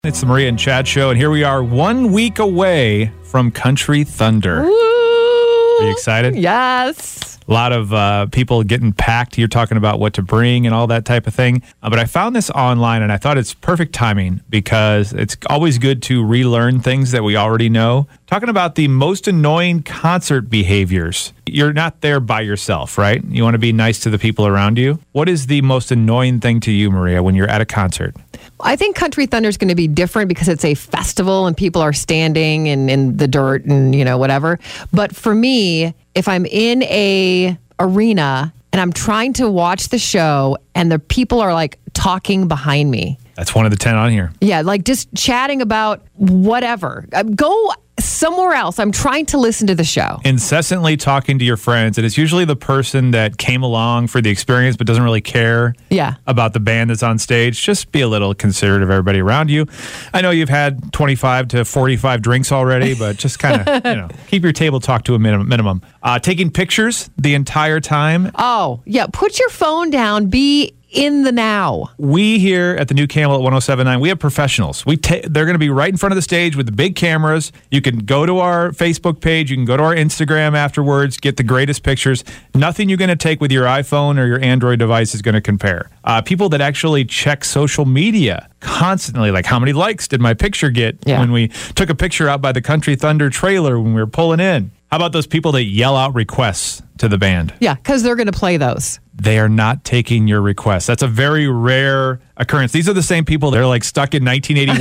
It's the Maria and Chad Show, and here we are 1 week away from Country Thunder. Woo! Are you excited? Yes. A lot of people getting packed. You're talking about what to bring and all that type of thing. But I found this online, and I thought it's perfect timing because it's always good to relearn things that we already know. Talking about the most annoying concert behaviors. You're not there by yourself, right? You want to be nice to the people around you. What is the most annoying thing to you, Maria, when you're at a concert? I think Country Thunder is going to be different because it's a festival and people are standing in the dirt and, whatever. But for me, if I'm in a arena and I'm trying to watch the show and the people are like talking behind me. That's one of the 10 on here. Yeah, like just chatting about whatever. Go somewhere else. I'm trying to listen to the show. Incessantly talking to your friends, and it's usually the person that came along for the experience but doesn't really care about the band that's on stage. Just be a little considerate of everybody around you. I know you've had 25 to 45 drinks already, but just kind of, keep your table talk to a minimum. Taking pictures the entire time. Oh, yeah. Put your phone down. Be in the now. We here at the New Camel at 107.9, we have professionals. They're going to be right in front of the stage with the big cameras. You can go to our Facebook page. You can go to our Instagram afterwards, get the greatest pictures. Nothing you're going to take with your iPhone or your Android device is going to compare. People that actually check social media constantly, like how many likes did my picture get when we took a picture out by the Country Thunder trailer when we were pulling in. How about those people that yell out requests to the band? Yeah, because they're going to play those. They are not taking your requests. That's a very rare occurrence. These are the same people that are like stuck in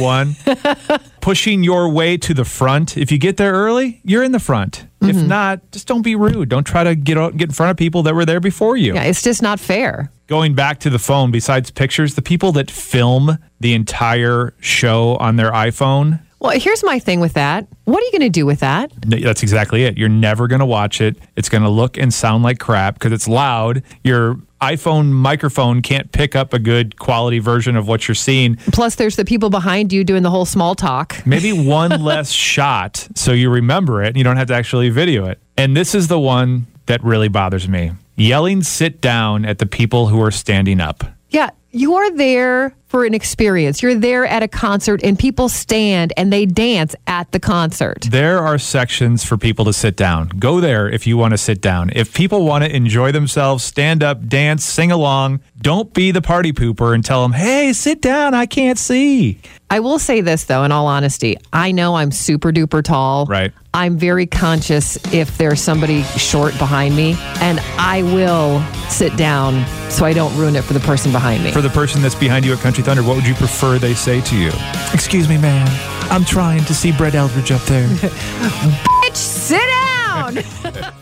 1981, pushing your way to the front. If you get there early, you're in the front. Mm-hmm. If not, just don't be rude. Don't try to get in front of people that were there before you. Yeah, it's just not fair. Going back to the phone, besides pictures, the people that film the entire show on their iPhone. Well, here's my thing with that. What are you going to do with that? That's exactly it. You're never going to watch it. It's going to look and sound like crap because it's loud. Your iPhone microphone can't pick up a good quality version of what you're seeing. Plus, there's the people behind you doing the whole small talk. Maybe one less shot so you remember it and you don't have to actually video it. And this is the one that really bothers me. Yelling sit down at the people who are standing up. Yeah, you are there for an experience. You're there at a concert and people stand and they dance at the concert. There are sections for people to sit down. Go there if you want to sit down. If people want to enjoy themselves, stand up, dance, sing along, don't be the party pooper and tell them, hey, sit down, I can't see. I will say this, though, in all honesty. I know I'm super duper tall. Right. I'm very conscious if there's somebody short behind me, and I will sit down so I don't ruin it for the person behind me. For the person that's behind you at Country Thunder, what would you prefer they say to you? Excuse me, ma'am. I'm trying to see Brett Eldridge up there. Bitch, sit down!